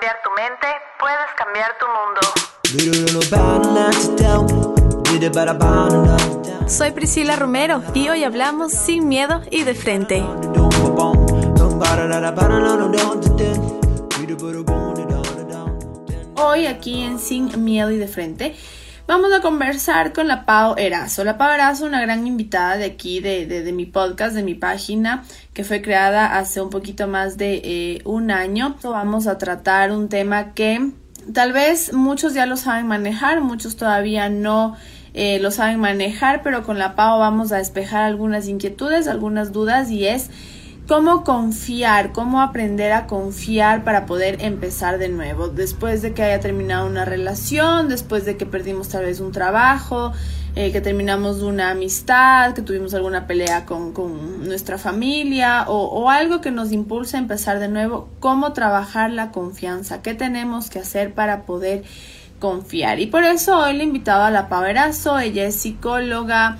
cambiar tu mente, puedes cambiar tu mundo. Soy Priscila Romero y hoy hablamos sin miedo y de frente. Hoy aquí en Sin Miedo y de Frente vamos a conversar con la Pau Erazo. La Pau Erazo, una gran invitada de aquí, de mi podcast, de mi página, que fue creada hace un poquito más de un año. Vamos a tratar un tema que tal vez muchos ya lo saben manejar, muchos todavía no lo saben manejar, pero con la Pau vamos a despejar algunas inquietudes, algunas dudas, y es cómo confiar, cómo aprender a confiar para poder empezar de nuevo, después de que haya terminado una relación, después de que perdimos tal vez un trabajo, que terminamos una amistad, que tuvimos alguna pelea con nuestra familia o algo que nos impulsa a empezar de nuevo. Cómo trabajar la confianza, qué tenemos que hacer para poder confiar. Y por eso hoy le he invitado a la Pau Erazo. Ella es psicóloga,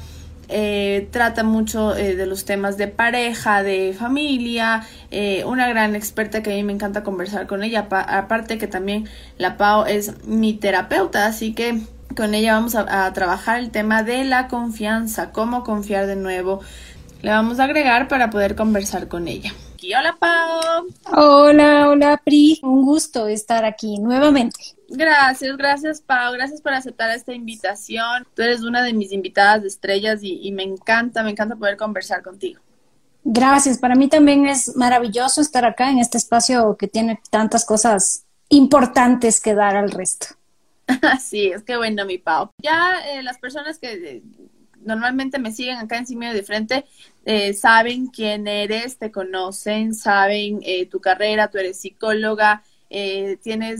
trata mucho de los temas de pareja, de familia, una gran experta que a mí me encanta conversar con ella, aparte que también la Pau es mi terapeuta, así que con ella vamos a trabajar el tema de la confianza, cómo confiar de nuevo. Le vamos a agregar para poder conversar con ella. Hola, Pau. Hola Pri, un gusto estar aquí nuevamente. Gracias, Pau. Gracias por aceptar esta invitación. Tú eres una de mis invitadas de estrellas y me encanta poder conversar contigo. Gracias, para mí también es maravilloso estar acá en este espacio que tiene tantas cosas importantes que dar al resto. Sí, es que bueno, mi Pau. Ya las personas que normalmente me siguen acá en Sin Miedo de Frente saben quién eres, te conocen, saben tu carrera, tú eres psicóloga. Tienes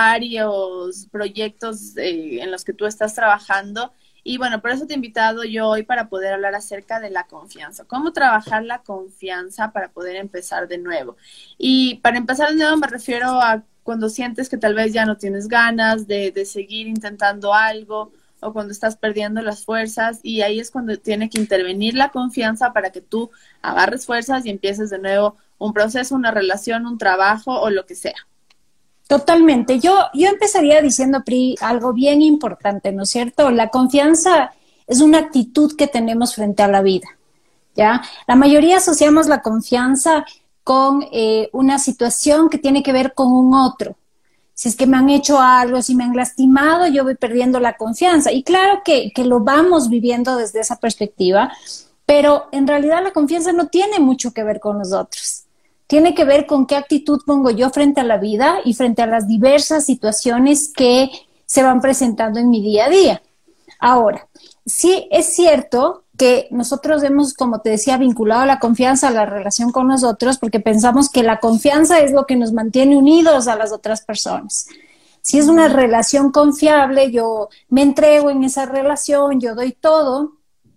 varios proyectos en los que tú estás trabajando y bueno, por eso te he invitado yo hoy para poder hablar acerca de la confianza, cómo trabajar la confianza para poder empezar de nuevo. Y para empezar de nuevo me refiero a cuando sientes que tal vez ya no tienes ganas de seguir intentando algo o cuando estás perdiendo las fuerzas, y ahí es cuando tiene que intervenir la confianza para que tú agarres fuerzas y empieces de nuevo un proceso, una relación, un trabajo o lo que sea. Totalmente. Yo empezaría diciendo, Pri, algo bien importante, ¿no es cierto? La confianza es una actitud que tenemos frente a la vida, ¿ya? La mayoría asociamos la confianza con una situación que tiene que ver con un otro. Si es que me han hecho algo, si me han lastimado, yo voy perdiendo la confianza. Y claro que lo vamos viviendo desde esa perspectiva, pero en realidad la confianza no tiene mucho que ver con nosotros. Tiene que ver con qué actitud pongo yo frente a la vida y frente a las diversas situaciones que se van presentando en mi día a día. Ahora, sí es cierto que nosotros hemos, como te decía, vinculado la confianza a la relación con nosotros porque pensamos que la confianza es lo que nos mantiene unidos a las otras personas. Si es una relación confiable, yo me entrego en esa relación, yo doy todo.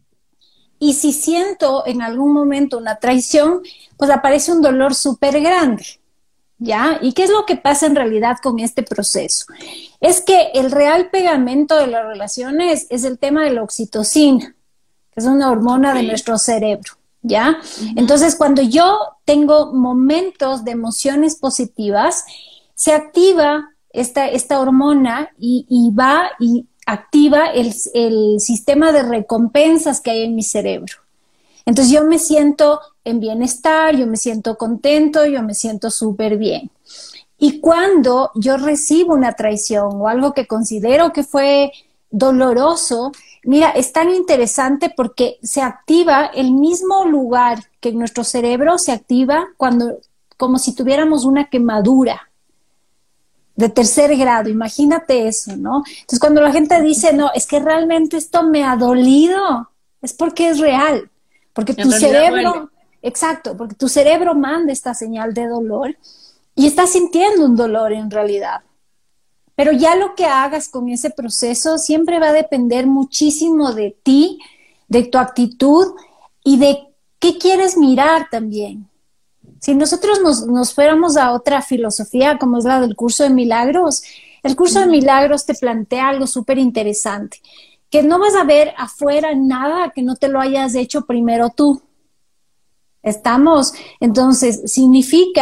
Y si siento en algún momento una traición, pues aparece un dolor súper grande, ¿ya? ¿Y qué es lo que pasa en realidad con este proceso? Es que el real pegamento de las relaciones es el tema de la oxitocina, que es una hormona de nuestro cerebro, ¿ya? Entonces, cuando yo tengo momentos de emociones positivas, se activa esta hormona y va y activa el sistema de recompensas que hay en mi cerebro. Entonces yo me siento en bienestar, yo me siento contento, yo me siento súper bien. Y cuando yo recibo una traición o algo que considero que fue doloroso, mira, es tan interesante porque se activa el mismo lugar que en nuestro cerebro se activa cuando, como si tuviéramos una quemadura de tercer grado, imagínate eso, ¿no? Entonces cuando la gente dice, no, es que realmente esto me ha dolido, es porque es real, porque tu cerebro, exacto, porque tu cerebro manda esta señal de dolor y estás sintiendo un dolor en realidad. Pero ya lo que hagas con ese proceso siempre va a depender muchísimo de ti, de tu actitud y de qué quieres mirar también. Si nosotros nos fuéramos a otra filosofía, como es la del curso de milagros, el curso de milagros te plantea algo súper interesante, que no vas a ver afuera nada que no te lo hayas hecho primero tú. ¿Estamos? Entonces, significa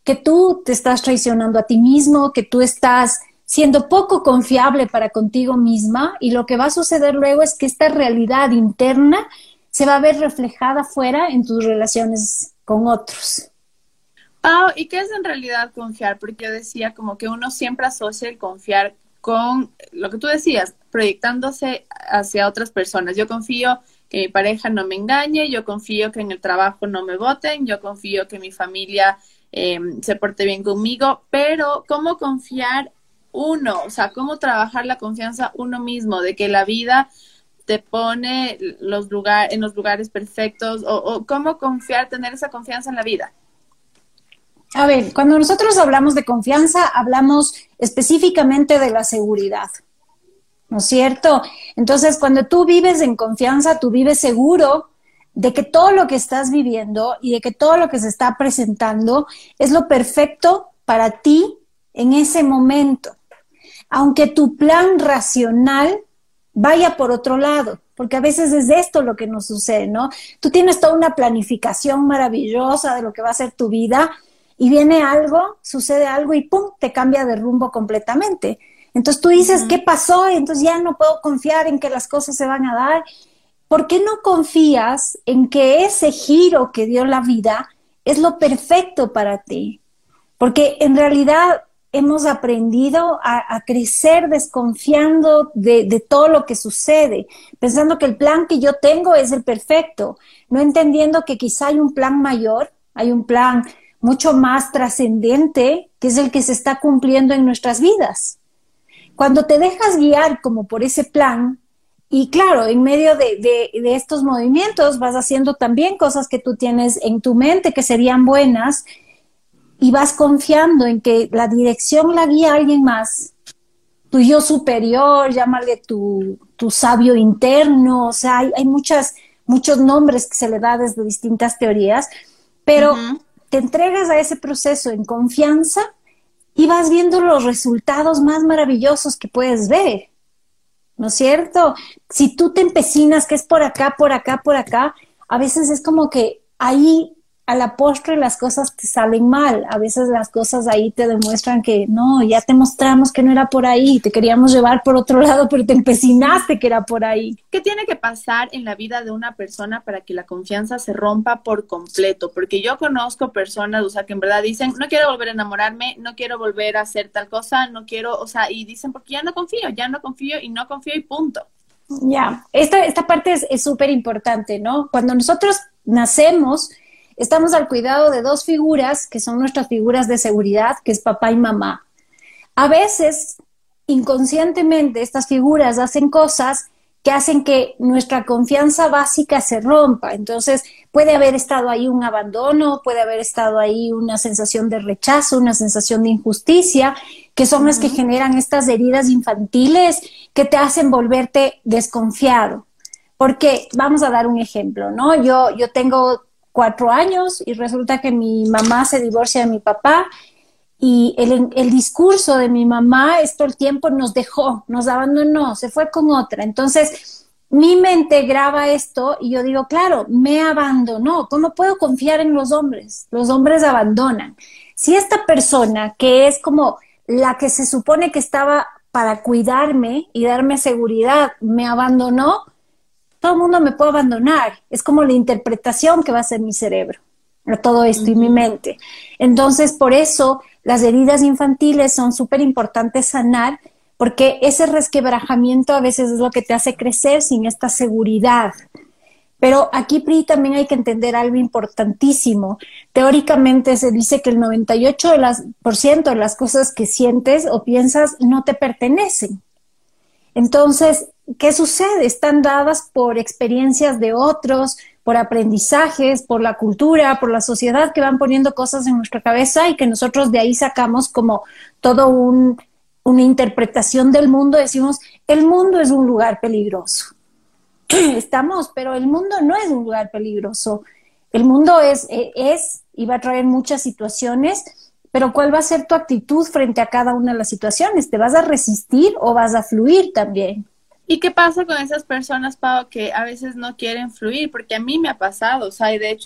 que tú te estás traicionando a ti mismo, que tú estás siendo poco confiable para contigo misma, y lo que va a suceder luego es que esta realidad interna se va a ver reflejada fuera en tus relaciones con otros. Pau, ¿y qué es en realidad confiar? Porque yo decía como que uno siempre asocia el confiar con lo que tú decías, proyectándose hacia otras personas. Yo confío que mi pareja no me engañe, yo confío que en el trabajo no me boten, yo confío que mi familia se porte bien conmigo, pero ¿cómo confiar uno? O sea, ¿cómo trabajar la confianza uno mismo? De que la vida te pone en los lugares perfectos, o cómo confiar, tener esa confianza en la vida. A ver, cuando nosotros hablamos de confianza, hablamos específicamente de la seguridad, ¿no es cierto? Entonces, cuando tú vives en confianza, tú vives seguro de que todo lo que estás viviendo y de que todo lo que se está presentando es lo perfecto para ti en ese momento, aunque tu plan racional vaya por otro lado, porque a veces es esto lo que nos sucede, ¿no? Tú tienes toda una planificación maravillosa de lo que va a ser tu vida, y viene algo, sucede algo y ¡pum!, te cambia de rumbo completamente. Entonces tú dices, ¿qué pasó? Entonces ya no puedo confiar en que las cosas se van a dar. ¿Por qué no confías en que ese giro que dio la vida es lo perfecto para ti? Porque en realidad hemos aprendido a crecer desconfiando de todo lo que sucede, pensando que el plan que yo tengo es el perfecto, no entendiendo que quizá hay un plan mayor, hay un plan mucho más trascendente, que es el que se está cumpliendo en nuestras vidas. Cuando te dejas guiar como por ese plan, y claro, en medio de estos movimientos vas haciendo también cosas que tú tienes en tu mente que serían buenas, y vas confiando en que la dirección la guía alguien más, tu yo superior, llámale tu sabio interno, o sea, hay muchos nombres que se le da desde distintas teorías, pero te entregas a ese proceso en confianza y vas viendo los resultados más maravillosos que puedes ver, ¿no es cierto? Si tú te empecinas que es por acá, por acá, por acá, a veces es como que ahí a la postre las cosas te salen mal, a veces las cosas ahí te demuestran que no, ya te mostramos que no era por ahí, te queríamos llevar por otro lado, pero te empecinaste que era por ahí. ¿Qué tiene que pasar en la vida de una persona para que la confianza se rompa por completo? Porque yo conozco personas, o sea, que en verdad dicen, no quiero volver a enamorarme, no quiero volver a hacer tal cosa, no quiero, o sea, y dicen, porque ya no confío y no confío y punto. Ya, esta parte es súper importante, ¿no? Cuando nosotros nacemos, estamos al cuidado de dos figuras que son nuestras figuras de seguridad, que es papá y mamá. A veces, inconscientemente, estas figuras hacen cosas que hacen que nuestra confianza básica se rompa. Entonces, puede haber estado ahí un abandono, puede haber estado ahí una sensación de rechazo, una sensación de injusticia, que son las que generan estas heridas infantiles que te hacen volverte desconfiado. Porque, vamos a dar un ejemplo, ¿no? Yo tengo 4 años y resulta que mi mamá se divorcia de mi papá, y el discurso de mi mamá es todo el tiempo nos dejó, nos abandonó, se fue con otra. Entonces mi mente graba esto y yo digo, claro, me abandonó. ¿Cómo puedo confiar en los hombres? Los hombres abandonan. Si esta persona, que es como la que se supone que estaba para cuidarme y darme seguridad, me abandonó, todo el mundo me puede abandonar. Es como la interpretación que va a hacer mi cerebro a todo esto y mi mente. Entonces, por eso las heridas infantiles son súper importantes sanar, porque ese resquebrajamiento a veces es lo que te hace crecer sin esta seguridad. Pero aquí, Pri, también hay que entender algo importantísimo. Teóricamente se dice que el 98% de las cosas que sientes o piensas no te pertenecen. Entonces, ¿qué sucede? Están dadas por experiencias de otros, por aprendizajes, por la cultura, por la sociedad, que van poniendo cosas en nuestra cabeza y que nosotros de ahí sacamos como todo una interpretación del mundo. Decimos, el mundo es un lugar peligroso. Estamos, pero el mundo no es un lugar peligroso. El mundo es y va a traer muchas situaciones, pero ¿cuál va a ser tu actitud frente a cada una de las situaciones? ¿Te vas a resistir o vas a fluir también? ¿Y qué pasa con esas personas, Pau, que a veces no quieren fluir? Porque a mí me ha pasado, o sea, y de hecho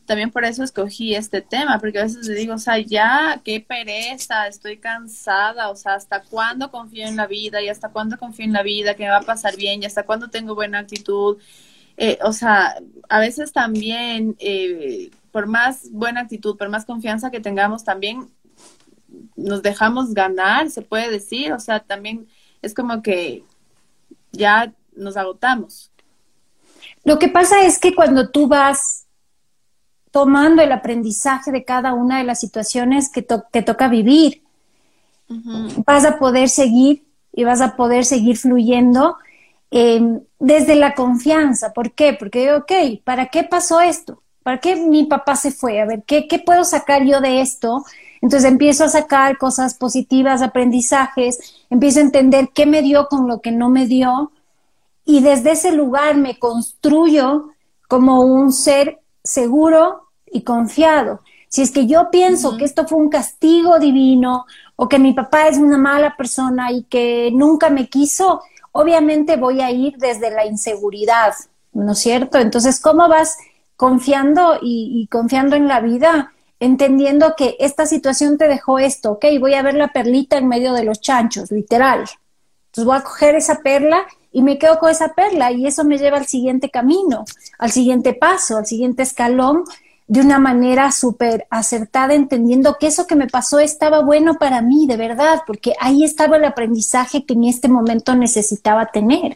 También por eso escogí este tema, porque a veces le digo, o sea, ya, qué pereza, estoy cansada, o sea, ¿hasta cuándo confío en la vida? ¿Y hasta cuándo confío en la vida? ¿Que me va a pasar bien? ¿Y hasta cuándo tengo buena actitud? O sea, a veces también, por más buena actitud, por más confianza que tengamos, también nos dejamos ganar, se puede decir, o sea, también es como que ya nos agotamos. Lo que pasa es que cuando tú vas tomando el aprendizaje de cada una de las situaciones que te toca vivir, vas a poder seguir y vas a poder seguir fluyendo desde la confianza. ¿Por qué? Porque, ok, ¿para qué pasó esto? ¿Para qué mi papá se fue? A ver, ¿qué puedo sacar yo de esto? Entonces empiezo a sacar cosas positivas, aprendizajes, empiezo a entender qué me dio con lo que no me dio, y desde ese lugar me construyo como un ser seguro y confiado. Si es que yo pienso que esto fue un castigo divino o que mi papá es una mala persona y que nunca me quiso, obviamente voy a ir desde la inseguridad, ¿no es cierto? Entonces, ¿cómo vas confiando y confiando en la vida? Entendiendo que esta situación te dejó esto, ok, voy a ver la perlita en medio de los chanchos, literal. Entonces voy a coger esa perla y me quedo con esa perla y eso me lleva al siguiente camino, al siguiente paso, al siguiente escalón, de una manera súper acertada, entendiendo que eso que me pasó estaba bueno para mí, de verdad, porque ahí estaba el aprendizaje que en este momento necesitaba tener.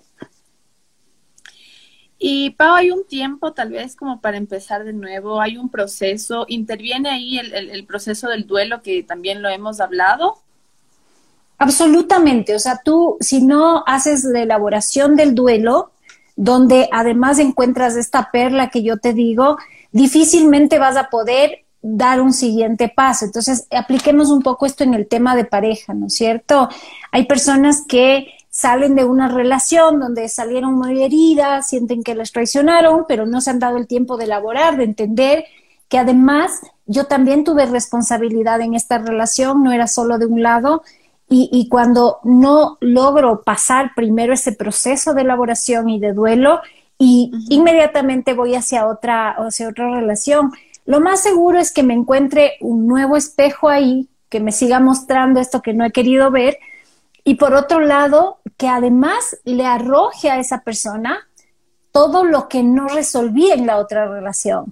Y Pau, hay un tiempo tal vez como para empezar de nuevo, hay un proceso, interviene ahí el proceso del duelo que también lo hemos hablado. Absolutamente, o sea, tú si no haces la elaboración del duelo, donde además encuentras esta perla que yo te digo, difícilmente vas a poder dar un siguiente paso. Entonces, apliquemos un poco esto en el tema de pareja, ¿no es cierto? Hay personas que salen de una relación donde salieron muy heridas, sienten que las traicionaron, pero no se han dado el tiempo de elaborar, de entender que además yo también tuve responsabilidad en esta relación, no era solo de un lado. Y cuando no logro pasar primero ese proceso de elaboración y de duelo, y inmediatamente voy hacia otra relación, lo más seguro es que me encuentre un nuevo espejo ahí, que me siga mostrando esto que no he querido ver, y por otro lado, que además le arroje a esa persona todo lo que no resolví en la otra relación.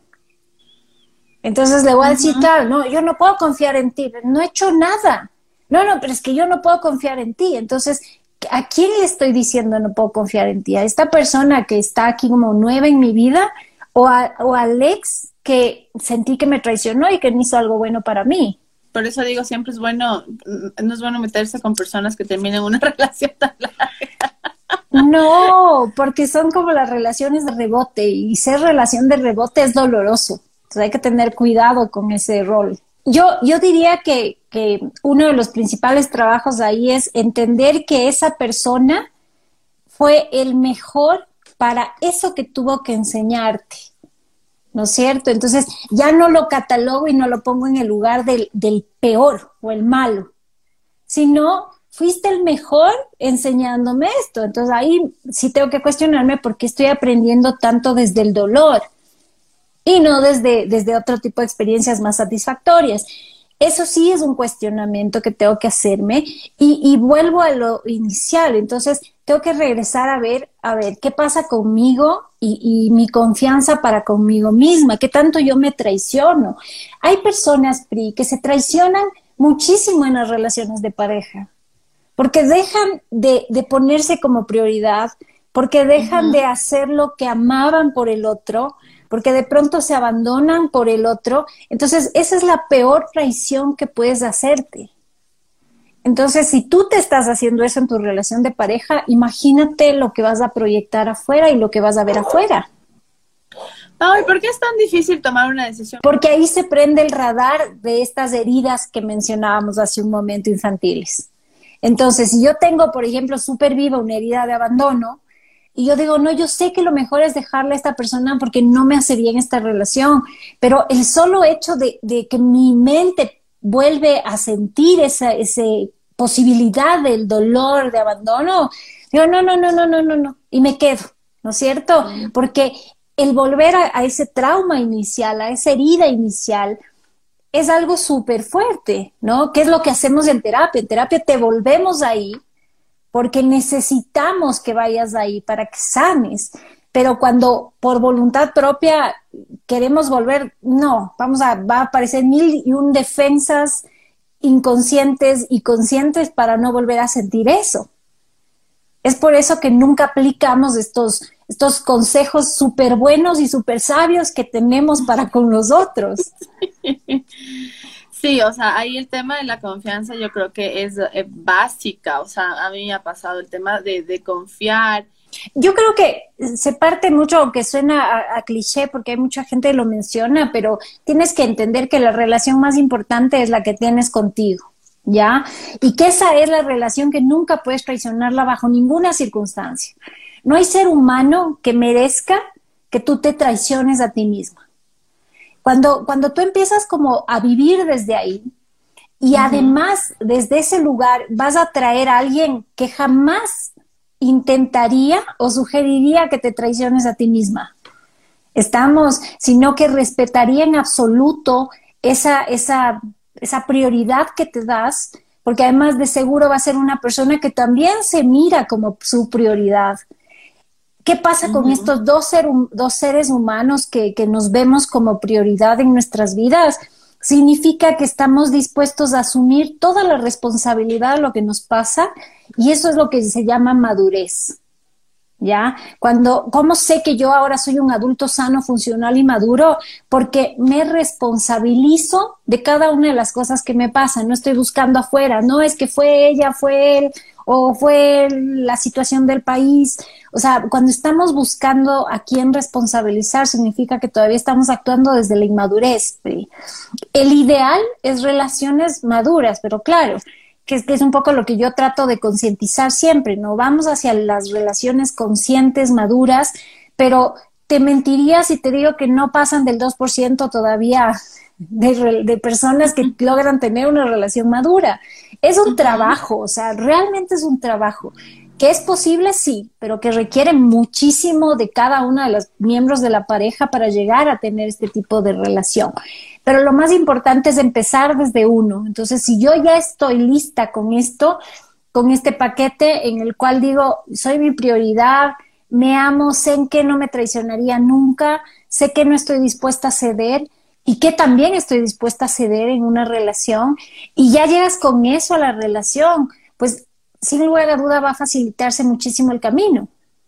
Entonces le voy a decir, claro, no, yo no puedo confiar en ti, no he hecho nada. No, pero es que yo no puedo confiar en ti. Entonces, ¿a quién le estoy diciendo no puedo confiar en ti? ¿A esta persona que está aquí como nueva en mi vida? ¿O al ex que sentí que me traicionó y que no hizo algo bueno para mí? Por eso digo, siempre es bueno, no es bueno meterse con personas que terminen una relación tan larga. No, porque son como las relaciones de rebote, y ser relación de rebote es doloroso. Entonces hay que tener cuidado con ese rol. Yo diría que uno de los principales trabajos ahí es entender que esa persona fue el mejor para eso que tuvo que enseñarte, ¿no es cierto? Entonces ya no lo catalogo y no lo pongo en el lugar del peor o el malo, sino fuiste el mejor enseñándome esto. Entonces ahí sí tengo que cuestionarme por qué estoy aprendiendo tanto desde el dolor y no desde otro tipo de experiencias más satisfactorias. Eso sí es un cuestionamiento que tengo que hacerme y vuelvo a lo inicial. Entonces tengo que regresar a ver qué pasa conmigo y mi confianza para conmigo misma, qué tanto yo me traiciono. Hay personas, Pri, que se traicionan muchísimo en las relaciones de pareja, porque dejan de ponerse como prioridad, porque dejan de hacer lo que amaban por el otro, porque de pronto se abandonan por el otro. Entonces, esa es la peor traición que puedes hacerte. Entonces, si tú te estás haciendo eso en tu relación de pareja, imagínate lo que vas a proyectar afuera y lo que vas a ver afuera. Ay, ¿por qué es tan difícil tomar una decisión? Porque ahí se prende el radar de estas heridas que mencionábamos hace un momento, infantiles. Entonces, si yo tengo, por ejemplo, súper viva una herida de abandono, y yo digo, no, yo sé que lo mejor es dejarle a esta persona porque no me hace bien esta relación, pero el solo hecho de que mi mente vuelve a sentir esa posibilidad del dolor, de abandono, digo, no, y me quedo, ¿no es cierto? Porque el volver a ese trauma inicial, a esa herida inicial, es algo súper fuerte, ¿no? ¿Qué es lo que hacemos en terapia? En terapia te volvemos ahí porque necesitamos que vayas ahí para que sanes. Pero cuando por voluntad propia queremos volver, no, va a aparecer 1001 defensas inconscientes y conscientes para no volver a sentir eso. Es por eso que nunca aplicamos estos consejos súper buenos y súper sabios que tenemos para con nosotros. Sí, o sea, ahí el tema de la confianza yo creo que es básica, o sea, a mí me ha pasado el tema de confiar. Yo creo que se parte mucho, aunque suena a cliché, porque hay mucha gente que lo menciona, pero tienes que entender que la relación más importante es la que tienes contigo, ¿ya? Y que esa es la relación que nunca puedes traicionarla bajo ninguna circunstancia. No hay ser humano que merezca que tú te traiciones a ti misma. Cuando tú empiezas como a vivir desde ahí y además desde ese lugar vas a traer a alguien que jamás intentaría o sugeriría que te traiciones a ti misma. Sino que respetaría en absoluto esa prioridad que te das, porque además de seguro va a ser una persona que también se mira como su prioridad. ¿Qué pasa con estos dos seres humanos que nos vemos como prioridad en nuestras vidas? Significa que estamos dispuestos a asumir toda la responsabilidad de lo que nos pasa, y eso es lo que se llama madurez, ¿ya? ¿Cómo sé que yo ahora soy un adulto sano, funcional y maduro? Porque me responsabilizo de cada una de las cosas que me pasan. No estoy buscando afuera, no es que fue ella, fue él, o fue la situación del país. O sea, cuando estamos buscando a quién responsabilizar, significa que todavía estamos actuando desde la inmadurez. El ideal es relaciones maduras, pero claro, que es un poco lo que yo trato de concientizar siempre, ¿no? Vamos hacia las relaciones conscientes, maduras, pero te mentiría si te digo que no pasan del 2% todavía de personas que logran tener una relación madura. Es un trabajo, o sea, realmente es un trabajo. ¿Que es posible? Sí, pero que requiere muchísimo de cada uno de los miembros de la pareja para llegar a tener este tipo de relación. Pero lo más importante es empezar desde uno. Entonces, si yo ya estoy lista con esto, con este paquete en el cual digo, soy mi prioridad, me amo, sé en qué no me traicionaría nunca, sé que no estoy dispuesta a ceder y que también estoy dispuesta a ceder en una relación, y ya llegas con eso a la relación, pues sin lugar a duda va a facilitarse muchísimo el camino.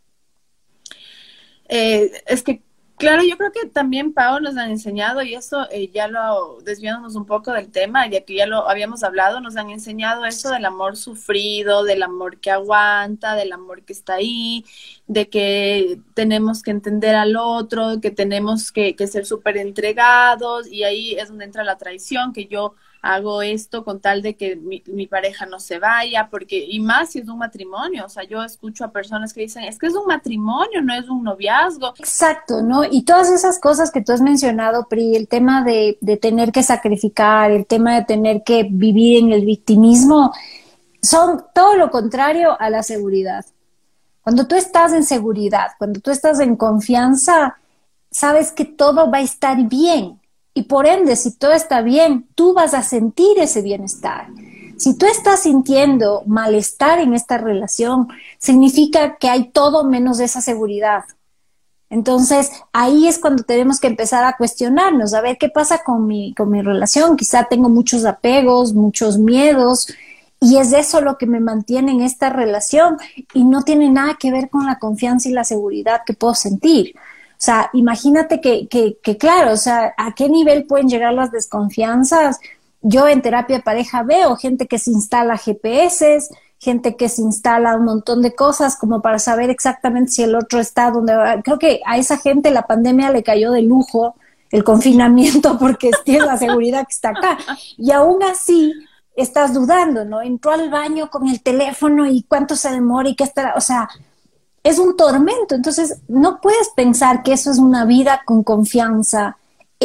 Es que, claro, yo creo que también Pau nos han enseñado, y eso ya lo desviándonos un poco del tema, ya que ya lo habíamos hablado, nos han enseñado eso del amor sufrido, del amor que aguanta, del amor que está ahí, de que tenemos que entender al otro, que tenemos que ser súper entregados, y ahí es donde entra la traición, que yo hago esto con tal de que mi pareja no se vaya, porque, y más si es un matrimonio, o sea, yo escucho a personas que dicen, es que es un matrimonio, no es un noviazgo. Exacto, ¿no? Y todas esas cosas que tú has mencionado, Pri, el tema de tener que sacrificar, el tema de tener que vivir en el victimismo, son todo lo contrario a la seguridad. Cuando tú estás en seguridad, cuando tú estás en confianza, sabes que todo va a estar bien. Y por ende, si todo está bien, tú vas a sentir ese bienestar. Si tú estás sintiendo malestar en esta relación, significa que hay todo menos esa seguridad. Entonces, ahí es cuando tenemos que empezar a cuestionarnos, a ver qué pasa con mi relación. Quizá tengo muchos apegos, muchos miedos, y es eso lo que me mantiene en esta relación, y no tiene nada que ver con la confianza y la seguridad que puedo sentir. O sea, imagínate que claro, o sea, ¿a qué nivel pueden llegar las desconfianzas? Yo en terapia de pareja veo gente que se instala GPS, gente que se instala un montón de cosas como para saber exactamente si el otro está donde va. Creo que a esa gente la pandemia le cayó de lujo, el confinamiento, porque tiene la seguridad que está acá. Y aún así estás dudando, ¿no? Entró al baño con el teléfono y cuánto se demora y qué estará, o sea, es un tormento. Entonces no puedes pensar que eso es una vida con confianza.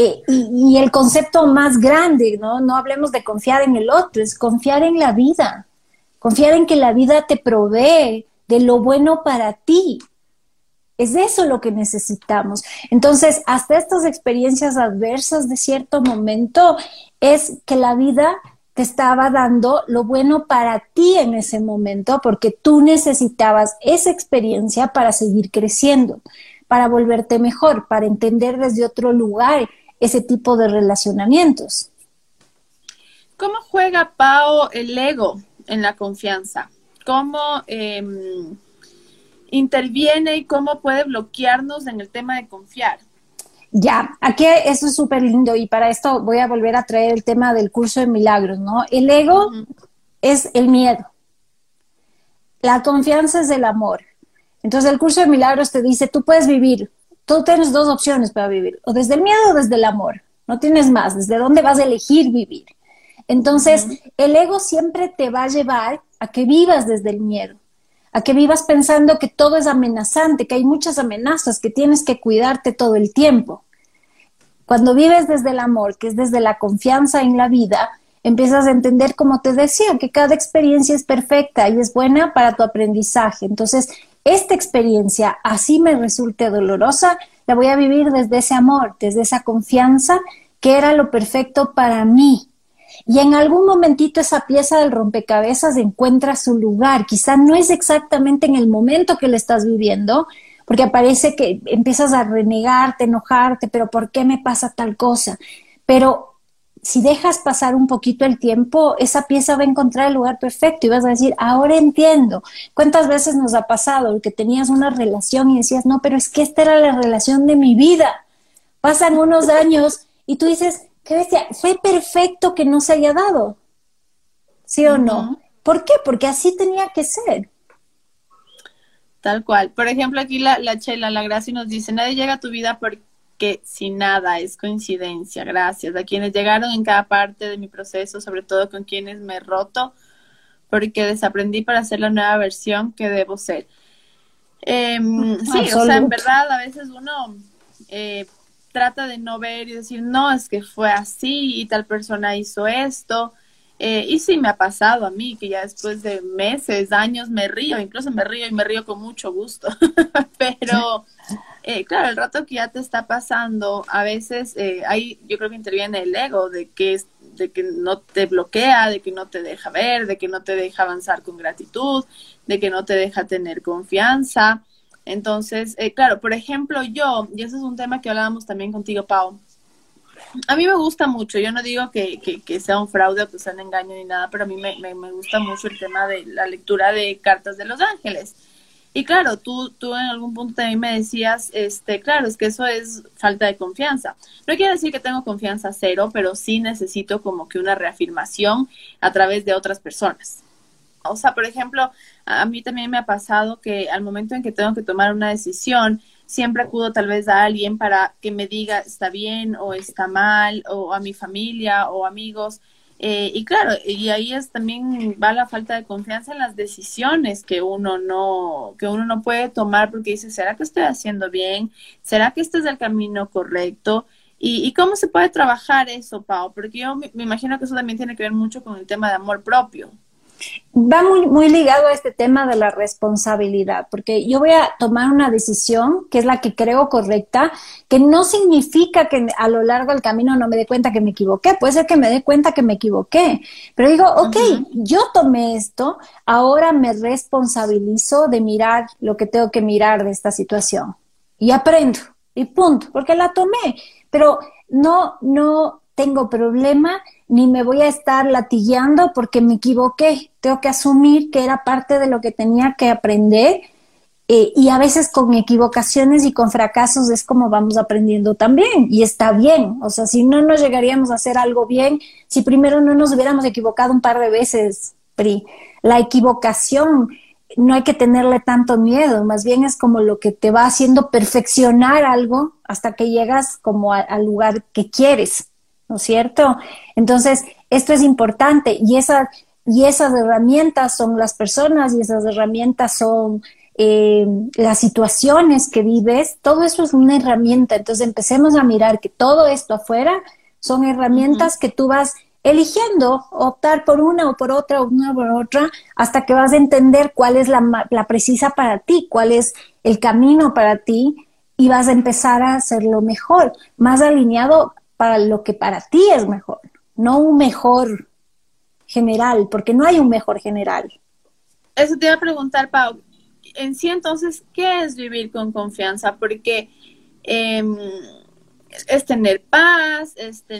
Y el concepto más grande, no hablemos de confiar en el otro, es confiar en la vida, confiar en que la vida te provee de lo bueno para ti. Es eso lo que necesitamos. Entonces, hasta estas experiencias adversas de cierto momento es que la vida te estaba dando lo bueno para ti en ese momento, porque tú necesitabas esa experiencia para seguir creciendo, para volverte mejor, para entender desde otro lugar ese tipo de relacionamientos. ¿Cómo juega, Pao, el ego en la confianza? ¿Cómo interviene y cómo puede bloquearnos en el tema de confiar? Ya, aquí eso es súper lindo y para esto voy a volver a traer el tema del curso de milagros, ¿no? El ego es el miedo, la confianza es el amor. Entonces el curso de milagros te dice, tú puedes vivir, tú tienes dos opciones para vivir, o desde el miedo o desde el amor, no tienes más, desde dónde vas a elegir vivir. Entonces el ego siempre te va a llevar a que vivas desde el miedo, a que vivas pensando que todo es amenazante, que hay muchas amenazas, que tienes que cuidarte todo el tiempo. Cuando vives desde el amor, que es desde la confianza en la vida, empiezas a entender, como te decía, que cada experiencia es perfecta y es buena para tu aprendizaje. Entonces, esta experiencia, así me resulte dolorosa, la voy a vivir desde ese amor, desde esa confianza que era lo perfecto para mí. Y en algún momentito esa pieza del rompecabezas encuentra su lugar. Quizá no es exactamente en el momento que lo estás viviendo, porque parece que empiezas a renegarte, enojarte, pero ¿por qué me pasa tal cosa? Pero si dejas pasar un poquito el tiempo, esa pieza va a encontrar el lugar perfecto y vas a decir, ahora entiendo. ¿Cuántas veces nos ha pasado que tenías una relación y decías, no, pero es que esta era la relación de mi vida? Pasan unos años y tú dices, qué bestia, fue perfecto que no se haya dado, ¿sí o no? ¿Por qué? Porque así tenía que ser. Tal cual. Por ejemplo, aquí la Chela, la Gracia nos dice, nadie llega a tu vida porque si nada es coincidencia. Gracias a quienes llegaron en cada parte de mi proceso, sobre todo con quienes me he roto, porque desaprendí para ser la nueva versión que debo ser. Sí, o sea, en verdad, a veces uno trata de no ver y decir, no, es que fue así y tal persona hizo esto. Y sí me ha pasado a mí, que ya después de meses, años, me río, incluso me río y me río con mucho gusto. Pero, claro, el rato que ya te está pasando, a veces ahí yo creo que interviene el ego, de que no te bloquea, de que no te deja ver, de que no te deja avanzar con gratitud, de que no te deja tener confianza. Entonces, claro, por ejemplo, yo, y ese es un tema que hablábamos también contigo, Pau, a mí me gusta mucho, yo no digo que sea un fraude o que sea un engaño ni nada, pero a mí me gusta mucho el tema de la lectura de cartas de los ángeles. Y claro, tú en algún punto también me decías, claro, es que eso es falta de confianza. No quiere decir que tengo confianza cero, pero sí necesito como que una reafirmación a través de otras personas. O sea, por ejemplo, a mí también me ha pasado que al momento en que tengo que tomar una decisión, siempre acudo tal vez a alguien para que me diga está bien o está mal, o a mi familia o amigos. Y claro, y ahí también va la falta de confianza en las decisiones que uno no puede tomar, porque dice, ¿será que estoy haciendo bien? ¿Será que este es el camino correcto? ¿Y cómo se puede trabajar eso, Pau? Porque yo me imagino que eso también tiene que ver mucho con el tema de amor propio. Va muy, muy ligado a este tema de la responsabilidad, porque yo voy a tomar una decisión que es la que creo correcta, que no significa que a lo largo del camino no me dé cuenta que me equivoqué, puede ser que me dé cuenta que me equivoqué, pero digo, ok, yo tomé esto, ahora me responsabilizo de mirar lo que tengo que mirar de esta situación y aprendo, y punto, porque la tomé, pero no tengo problema ni me voy a estar latigueando porque me equivoqué. Tengo que asumir que era parte de lo que tenía que aprender y a veces con equivocaciones y con fracasos es como vamos aprendiendo también y está bien. O sea, si no nos llegaríamos a hacer algo bien, si primero no nos hubiéramos equivocado un par de veces, Pri. La equivocación no hay que tenerle tanto miedo, más bien es como lo que te va haciendo perfeccionar algo hasta que llegas como al lugar que quieres, ¿no es cierto? Entonces, esto es importante y esas herramientas son las personas y esas herramientas son las situaciones que vives, todo eso es una herramienta. Entonces, empecemos a mirar que todo esto afuera son herramientas que tú vas eligiendo optar por una o por otra, hasta que vas a entender cuál es la precisa para ti, cuál es el camino para ti, y vas a empezar a hacerlo mejor, más alineado para lo que para ti es mejor, no un mejor general, porque no hay un mejor general. Eso te iba a preguntar, Pau. En sí, entonces, ¿qué es vivir con confianza? Porque es tener paz,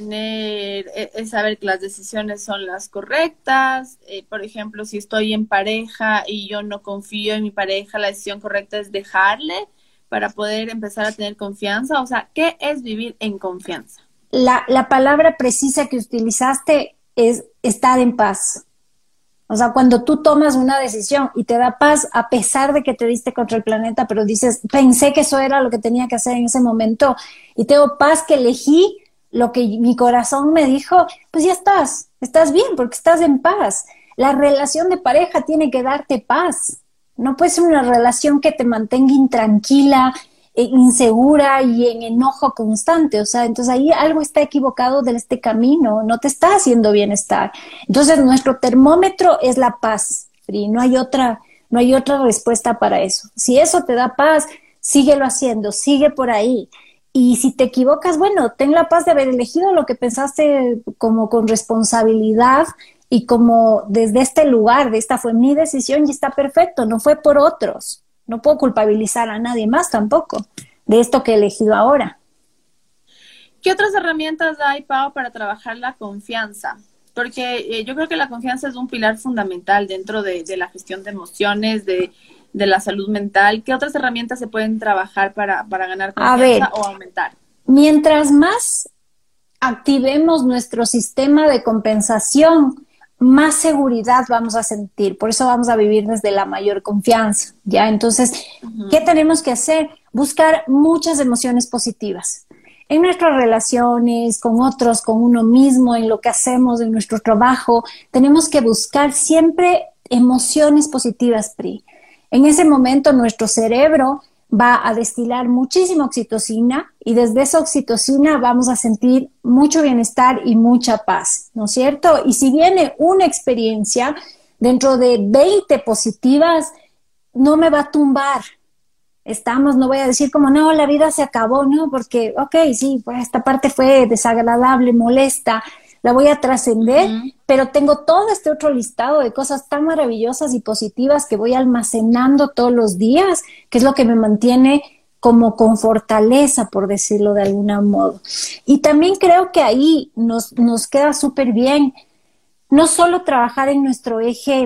es saber que las decisiones son las correctas. Por ejemplo, si estoy en pareja y yo no confío en mi pareja, la decisión correcta es dejarle para poder empezar a tener confianza. O sea, ¿qué es vivir en confianza? La palabra precisa que utilizaste es estar en paz. O sea, cuando tú tomas una decisión y te da paz a pesar de que te diste contra el planeta, pero dices, pensé que eso era lo que tenía que hacer en ese momento y tengo paz que elegí lo que mi corazón me dijo, pues ya estás bien porque estás en paz. La relación de pareja tiene que darte paz. No puede ser una relación que te mantenga intranquila, insegura y en enojo constante. O sea, entonces ahí algo está equivocado de este camino, no te está haciendo bienestar. Entonces nuestro termómetro es la paz, Pri, no hay otra respuesta para eso. Si eso te da paz, síguelo haciendo, sigue por ahí. Y si te equivocas, bueno, ten la paz de haber elegido lo que pensaste como con responsabilidad y como desde este lugar, de esta fue mi decisión y está perfecto, no fue por otros. No puedo culpabilizar a nadie más tampoco de esto que he elegido ahora. ¿Qué otras herramientas hay, Pau, para trabajar la confianza? Porque yo creo que la confianza es un pilar fundamental dentro de la gestión de emociones, de la salud mental. ¿Qué otras herramientas se pueden trabajar para ganar confianza o aumentar? Mientras más activemos nuestro sistema de compensación, más seguridad vamos a sentir, por eso vamos a vivir desde la mayor confianza, ¿ya? Entonces, ¿qué tenemos que hacer? Buscar muchas emociones positivas en nuestras relaciones, con otros, con uno mismo, en lo que hacemos, en nuestro trabajo. Tenemos que buscar siempre emociones positivas, Pri. En ese momento nuestro cerebro va a destilar muchísima oxitocina y desde esa oxitocina vamos a sentir mucho bienestar y mucha paz, ¿no es cierto? Y si viene una experiencia dentro de 20 positivas, no me va a tumbar. No voy a decir como, no, la vida se acabó, no, porque, ok, sí, pues esta parte fue desagradable, molesta, la voy a trascender, pero tengo todo este otro listado de cosas tan maravillosas y positivas que voy almacenando todos los días, que es lo que me mantiene como con fortaleza, por decirlo de algún modo. Y también creo que ahí nos queda súper bien no solo trabajar en nuestro eje,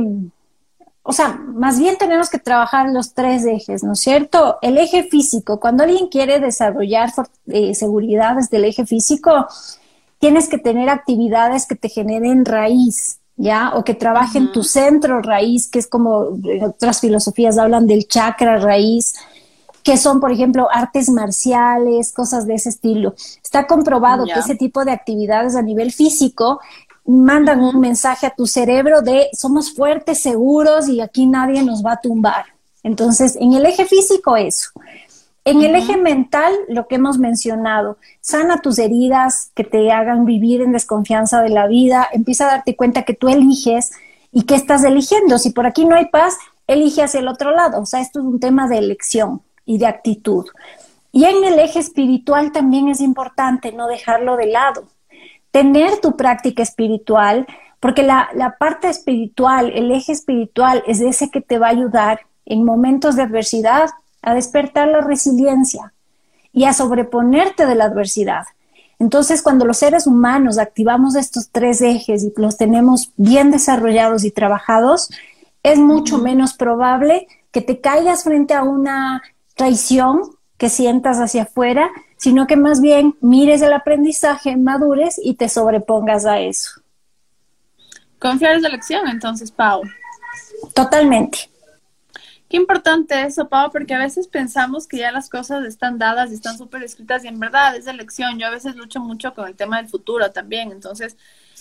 o sea, más bien tenemos que trabajar los 3 ejes, ¿no es cierto? El eje físico, cuando alguien quiere desarrollar seguridad desde el eje físico, tienes que tener actividades que te generen raíz, ¿ya? O que trabajen tu centro raíz, que es como otras filosofías hablan del chakra raíz, que son, por ejemplo, artes marciales, cosas de ese estilo. Está comprobado que ese tipo de actividades a nivel físico mandan un mensaje a tu cerebro de somos fuertes, seguros y aquí nadie nos va a tumbar. Entonces, en el eje físico eso. En el eje mental, lo que hemos mencionado, sana tus heridas que te hagan vivir en desconfianza de la vida, empieza a darte cuenta que tú eliges y que estás eligiendo. Si por aquí no hay paz, elige hacia el otro lado. O sea, esto es un tema de elección y de actitud. Y en el eje espiritual también es importante no dejarlo de lado. Tener tu práctica espiritual, porque la parte espiritual, el eje espiritual es ese que te va a ayudar en momentos de adversidad a despertar la resiliencia y a sobreponerte de la adversidad. Entonces, cuando los seres humanos activamos estos 3 ejes y los tenemos bien desarrollados y trabajados, es mucho menos probable que te caigas frente a una traición que sientas hacia afuera, sino que más bien mires el aprendizaje, madures y te sobrepongas a eso. Confiar es la elección, entonces, Pau. Totalmente. Qué importante eso, Pau, porque a veces pensamos que ya las cosas están dadas y están súper escritas y en verdad es elección. Yo a veces lucho mucho con el tema del futuro también, entonces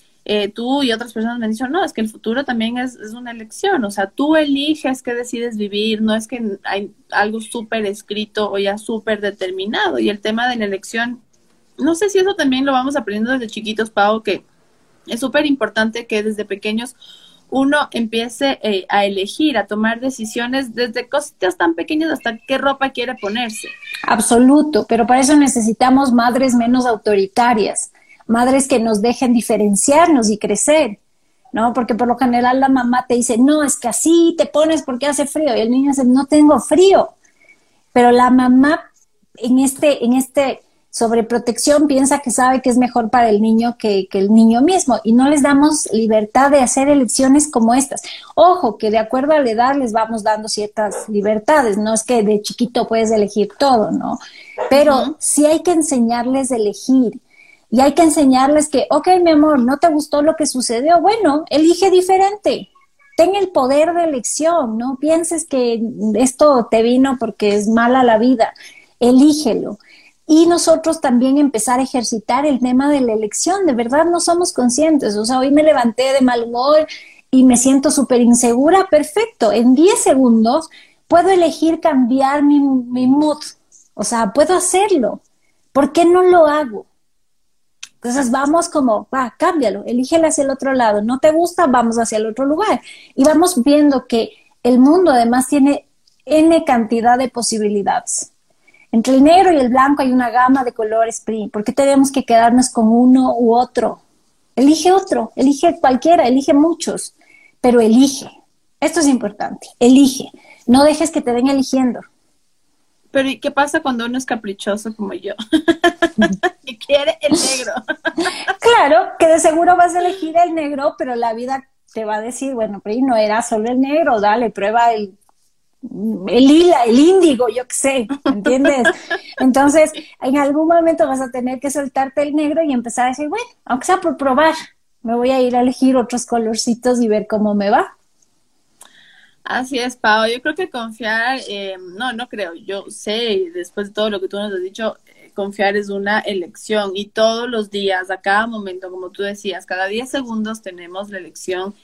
tú y otras personas me han dicho, no, es que el futuro también es una elección, o sea, tú eliges qué decides vivir, no es que hay algo súper escrito o ya súper determinado. Y el tema de la elección, no sé si eso también lo vamos aprendiendo desde chiquitos, Pau, que Es súper importante que desde pequeños uno empiece a elegir, a tomar decisiones desde cositas tan pequeñas hasta qué ropa quiere ponerse. Absoluto, pero para eso necesitamos madres menos autoritarias, madres que nos dejen diferenciarnos y crecer, ¿no? Porque por lo general la mamá te dice, no, es que así te pones porque hace frío, y el niño dice, no tengo frío, pero la mamá en este sobreprotección piensa que sabe que es mejor para el niño que el niño mismo, y no les damos libertad de hacer elecciones como estas. Ojo, que de acuerdo a la edad les vamos dando ciertas libertades, no es que de chiquito puedes elegir todo, ¿no? Pero sí hay que enseñarles a elegir, y hay que enseñarles que, ok, mi amor, ¿no te gustó lo que sucedió? Bueno, elige diferente. Ten el poder de elección, no pienses que esto te vino porque es mala la vida, elígelo. Y nosotros también empezar a ejercitar el tema de la elección. De verdad no somos conscientes. O sea, hoy me levanté de mal humor y me siento súper insegura. Perfecto. En 10 segundos puedo elegir cambiar mi mood. O sea, puedo hacerlo. ¿Por qué no lo hago? Entonces vamos como, va, cámbialo, elígela hacia el otro lado. ¿No te gusta? Vamos hacia el otro lugar. Y vamos viendo que el mundo además tiene N cantidad de posibilidades. Entre el negro y el blanco hay una gama de colores, Pri. ¿Por qué tenemos que quedarnos con uno u otro? Elige otro, elige cualquiera, elige muchos, pero elige. Esto es importante, elige. No dejes que te den eligiendo. Pero ¿y qué pasa cuando uno es caprichoso como yo? Y quiere el negro. Claro, que de seguro vas a elegir el negro, pero la vida te va a decir, bueno, Pri, no era solo el negro, dale, prueba el lila, el índigo, yo qué sé, ¿entiendes? Entonces, en algún momento vas a tener que soltarte el negro y empezar a decir, bueno, aunque sea por probar, me voy a ir a elegir otros colorcitos y ver cómo me va. Así es, Pau. Yo creo que confiar, no creo, yo sé, después de todo lo que tú nos has dicho, confiar es una elección y todos los días, a cada momento, como tú decías, cada 10 segundos tenemos la elección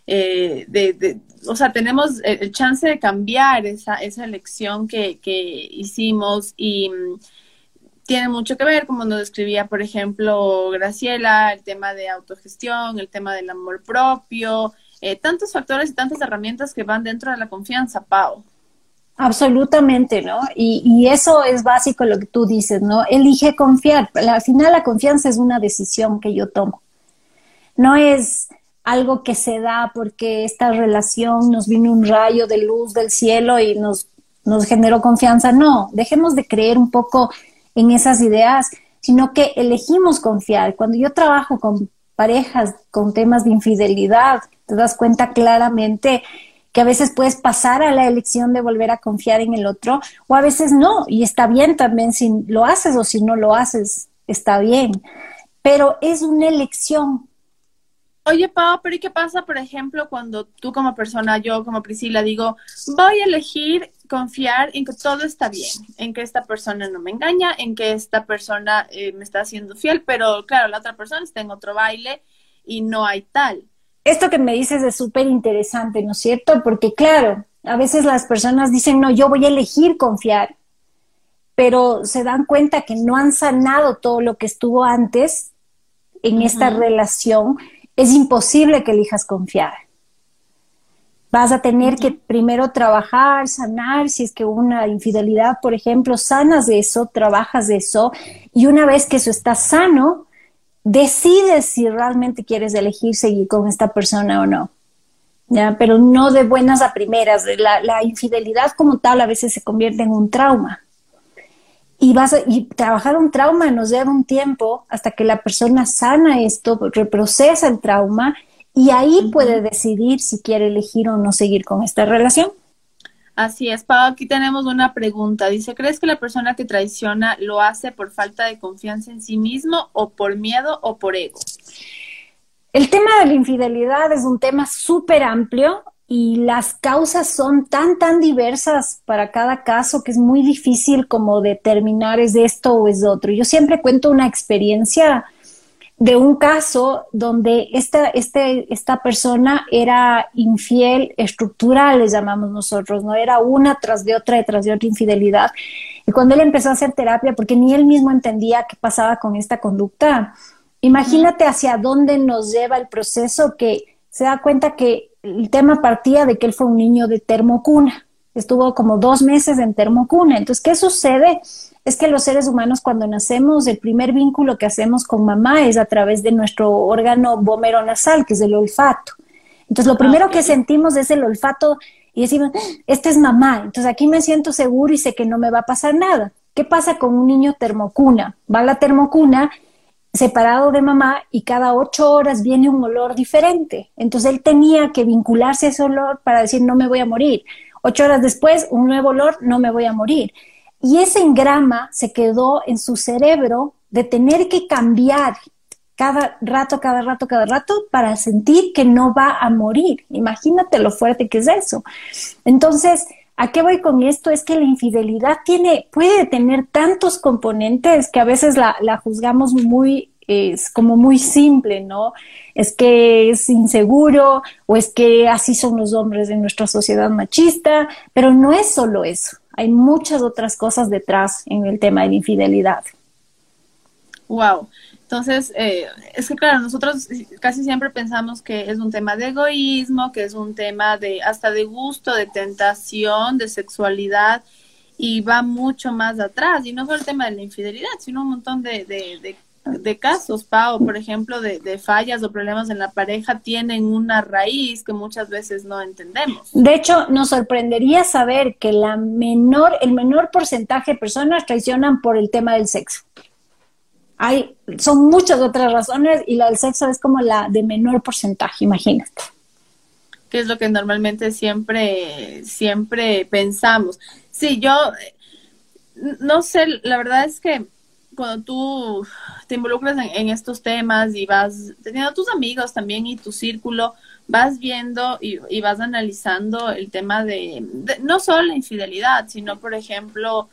o sea, tenemos el chance de cambiar esa elección que hicimos y tiene mucho que ver, como nos describía, por ejemplo, Graciela, el tema de autogestión, el tema del amor propio, tantos factores y tantas herramientas que van dentro de la confianza, Pau. Absolutamente, ¿no? Y eso es básico lo que tú dices, ¿no? Elige confiar. Al final la confianza es una decisión que yo tomo. No es algo que se da porque esta relación nos vino un rayo de luz del cielo y nos generó confianza. No, dejemos de creer un poco en esas ideas, sino que elegimos confiar. Cuando yo trabajo con parejas con temas de infidelidad, te das cuenta claramente que a veces puedes pasar a la elección de volver a confiar en el otro, o a veces no, y está bien también si lo haces o si no lo haces, está bien, pero es una elección. Oye, Pau, pero ¿y qué pasa, por ejemplo, cuando tú como persona, yo como Priscila, digo, voy a elegir confiar en que todo está bien, en que esta persona no me engaña, en que esta persona me está haciendo fiel, pero claro, la otra persona está en otro baile y no hay tal? Esto que me dices es súper interesante, ¿no es cierto? Porque claro, a veces las personas dicen, no, yo voy a elegir confiar, pero se dan cuenta que no han sanado todo lo que estuvo antes en esta relación. Es imposible que elijas confiar. Vas a tener que primero trabajar, sanar, si es que hubo una infidelidad, por ejemplo, sanas de eso, trabajas de eso, y una vez que eso está sano, decides si realmente quieres elegir seguir con esta persona o no. ¿Ya? Pero no de buenas a primeras. La infidelidad como tal a veces se convierte en un trauma. Y trabajar un trauma nos lleva un tiempo hasta que la persona sana esto, reprocesa el trauma y ahí puede decidir si quiere elegir o no seguir con esta relación. Así es, Pau, aquí tenemos una pregunta. Dice, ¿crees que la persona que traiciona lo hace por falta de confianza en sí mismo o por miedo o por ego? El tema de la infidelidad es un tema súper amplio y las causas son tan diversas para cada caso que es muy difícil como determinar es esto o es otro. Yo siempre cuento una experiencia de un caso donde esta persona era infiel estructural, les llamamos nosotros, ¿no? Era una tras de otra infidelidad. Y cuando él empezó a hacer terapia, porque ni él mismo entendía qué pasaba con esta conducta, Imagínate hacia dónde nos lleva el proceso, que se da cuenta que el tema partía de que él fue un niño de termocuna. Estuvo como 2 meses en termocuna. Entonces, ¿qué sucede? Es que los seres humanos cuando nacemos, el primer vínculo que hacemos con mamá es a través de nuestro órgano vomero nasal, que es el olfato. Entonces, lo primero que sentimos es el olfato y decimos, esta es mamá. Entonces, aquí me siento seguro y sé que no me va a pasar nada. ¿Qué pasa con un niño termocuna? Va a la termocuna separado de mamá y cada 8 horas viene un olor diferente. Entonces él tenía que vincularse a ese olor para decir no me voy a morir. 8 horas después, un nuevo olor, no me voy a morir. Y ese engrama se quedó en su cerebro de tener que cambiar cada rato para sentir que no va a morir. Imagínate lo fuerte que es eso. Entonces, ¿a qué voy con esto? Es que la infidelidad puede tener tantos componentes que a veces la juzgamos es como muy simple, ¿no? Es que es inseguro o es que así son los hombres en nuestra sociedad machista, pero no es solo eso. Hay muchas otras cosas detrás en el tema de la infidelidad. Wow. Entonces, es que claro, nosotros casi siempre pensamos que es un tema de egoísmo, que es un tema hasta de gusto, de tentación, de sexualidad, y va mucho más atrás. Y no solo el tema de la infidelidad, sino un montón de casos, Pau, por ejemplo, de fallas o problemas en la pareja tienen una raíz que muchas veces no entendemos. De hecho, nos sorprendería saber que el menor porcentaje de personas traicionan por el tema del sexo. Son muchas otras razones y la del sexo es como la de menor porcentaje, imagínate. Que es lo que normalmente siempre pensamos. Sí, yo no sé, la verdad es que cuando tú te involucras en estos temas y vas teniendo tus amigos también y tu círculo, vas viendo y vas analizando el tema de no solo la infidelidad, sino, por ejemplo,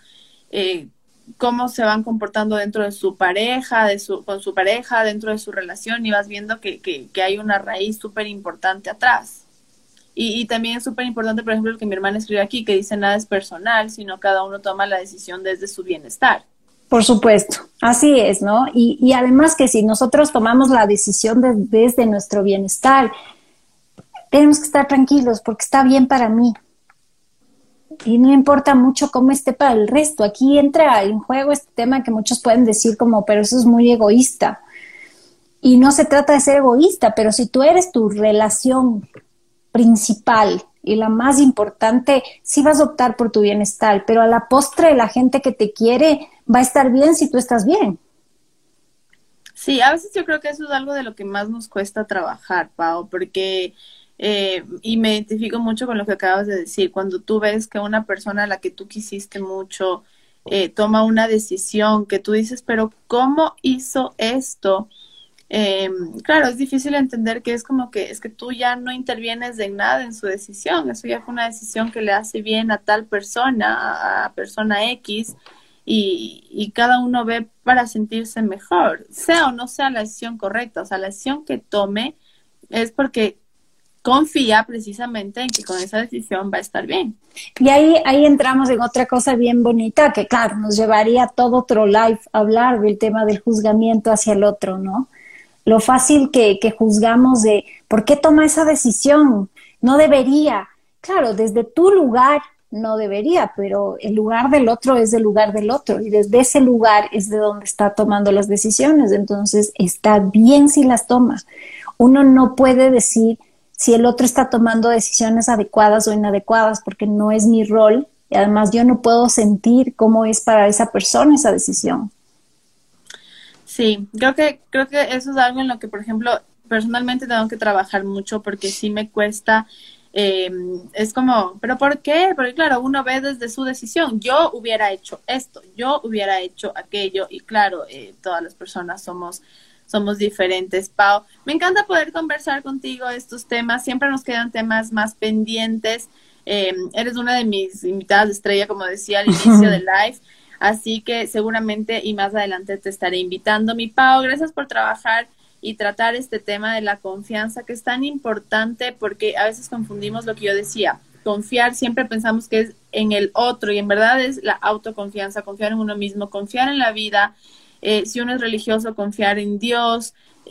cómo se van comportando dentro de su pareja, con su pareja, dentro de su relación, y vas viendo que hay una raíz súper importante atrás. Y también es súper importante, por ejemplo, lo que mi hermana escribe aquí, que dice nada es personal, sino cada uno toma la decisión desde su bienestar. Por supuesto, así es, ¿no? Y además que si nosotros tomamos la decisión desde nuestro bienestar, tenemos que estar tranquilos porque está bien para mí. Y no importa mucho cómo esté para el resto. Aquí entra en juego este tema que muchos pueden decir como, pero eso es muy egoísta. Y no se trata de ser egoísta, pero si tú eres tu relación principal y la más importante, sí vas a optar por tu bienestar, pero a la postre la gente que te quiere va a estar bien si tú estás bien. Sí, a veces yo creo que eso es algo de lo que más nos cuesta trabajar, Pau, porque... y me identifico mucho con lo que acabas de decir, cuando tú ves que una persona a la que tú quisiste mucho toma una decisión que tú dices, pero ¿cómo hizo esto? Claro, es difícil entender que es como que es que tú ya no intervienes de nada en su decisión, eso ya fue una decisión que le hace bien a tal persona, a persona X, y cada uno ve para sentirse mejor, sea o no sea la decisión correcta, o sea, la decisión que tome es porque confía precisamente en que con esa decisión va a estar bien. Y ahí entramos en otra cosa bien bonita, que claro, nos llevaría a todo otro live a hablar del tema del juzgamiento hacia el otro, ¿no? Lo fácil que juzgamos de, ¿por qué toma esa decisión? No debería. Claro, desde tu lugar no debería, pero el lugar del otro es el lugar del otro, y desde ese lugar es de donde está tomando las decisiones, entonces está bien si las toma. Uno no puede decir si el otro está tomando decisiones adecuadas o inadecuadas, porque no es mi rol, y además yo no puedo sentir cómo es para esa persona esa decisión. Sí, creo que eso es algo en lo que, por ejemplo, personalmente tengo que trabajar mucho, porque sí me cuesta, es como, ¿pero por qué? Porque claro, uno ve desde su decisión, yo hubiera hecho esto, yo hubiera hecho aquello, y claro, todas las personas somos diferentes, Pau. Me encanta poder conversar contigo estos temas. Siempre nos quedan temas más pendientes. Eres una de mis invitadas de estrella, como decía al inicio del live. Así que seguramente y más adelante te estaré invitando. Mi Pau, gracias por trabajar y tratar este tema de la confianza, que es tan importante, porque a veces confundimos lo que yo decía. Confiar, siempre pensamos que es en el otro, y en verdad es la autoconfianza, confiar en uno mismo, confiar en la vida. si uno es religioso, confiar en Dios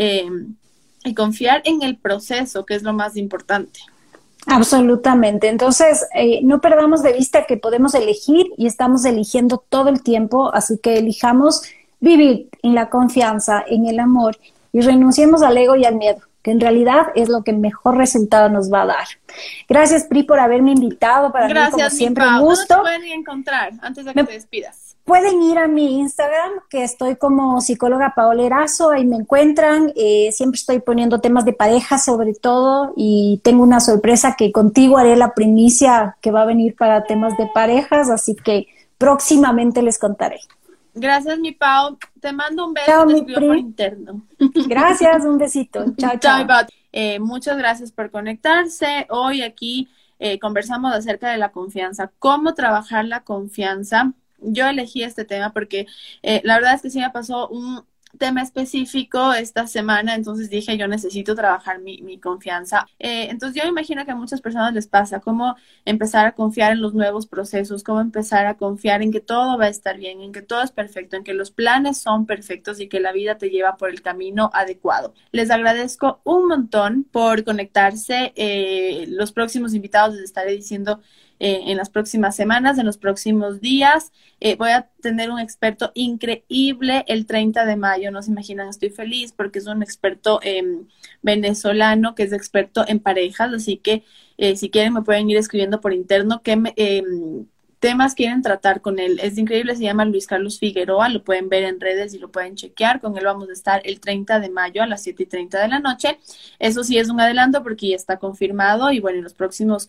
y confiar en el proceso, que es lo más importante. Absolutamente. Entonces, no perdamos de vista que podemos elegir y estamos eligiendo todo el tiempo, así que elijamos vivir en la confianza, en el amor y renunciemos al ego y al miedo, que en realidad es lo que mejor resultado nos va a dar. Gracias, Pri, por haberme invitado. Para mí, como siempre, un gusto. ¿Dónde te pueden encontrar antes de que te despidas? Pueden ir a mi Instagram, que estoy como psicóloga Paola Erazo, ahí me encuentran. Siempre estoy poniendo temas de pareja sobre todo, y tengo una sorpresa que contigo haré la primicia que va a venir para temas de parejas, así que próximamente les contaré. Gracias, mi Pau. Te mando un beso. Chao, te mi escribo Pri. por interno. Gracias, un besito. Chao, chao. Chao, muchas gracias por conectarse. Hoy aquí conversamos acerca de la confianza, cómo trabajar la confianza. Yo elegí este tema porque la verdad es que sí me pasó un tema específico esta semana, entonces dije, yo necesito trabajar mi confianza. Entonces yo me imagino que a muchas personas les pasa cómo empezar a confiar en los nuevos procesos, cómo empezar a confiar en que todo va a estar bien, en que todo es perfecto, en que los planes son perfectos y que la vida te lleva por el camino adecuado. Les agradezco un montón por conectarse. Los próximos invitados les estaré diciendo en las próximas semanas, en los próximos días. Voy a tener un experto increíble el 30 de mayo, no se imaginan, estoy feliz porque es un experto venezolano que es experto en parejas, así que si quieren me pueden ir escribiendo por interno qué temas quieren tratar con él. Es increíble, se llama Luis Carlos Figueroa, lo pueden ver en redes y lo pueden chequear. Con él vamos a estar el 30 de mayo a las 7:30 de la noche. Eso sí es un adelanto porque ya está confirmado y bueno, en los próximos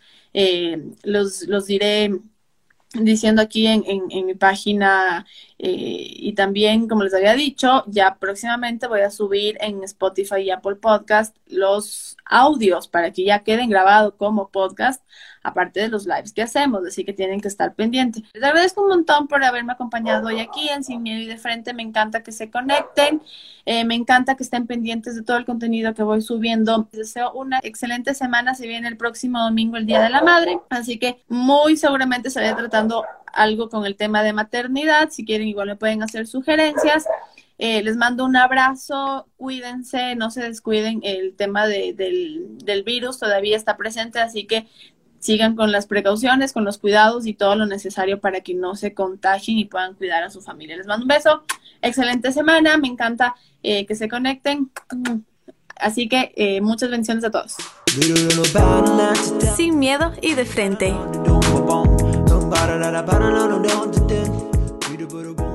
los diré diciendo aquí en mi página y también, como les había dicho, ya próximamente voy a subir en Spotify y Apple Podcast los audios para que ya queden grabados como podcast, aparte de los lives que hacemos, así que tienen que estar pendientes. Les agradezco un montón por haberme acompañado hoy aquí en Sin Miedo y de Frente. Me encanta que se conecten, me encanta que estén pendientes de todo el contenido que voy subiendo. Les deseo una excelente semana. Se viene el próximo domingo el Día de la Madre, así que muy seguramente estaré tratando algo con el tema de maternidad. Si quieren, igual me pueden hacer sugerencias. Les mando un abrazo, cuídense, no se descuiden, el tema del virus todavía está presente, así que sigan con las precauciones, con los cuidados y todo lo necesario para que no se contagien y puedan cuidar a su familia. Les mando un beso, excelente semana, me encanta que se conecten, así que muchas bendiciones a todos. Sin miedo y de frente.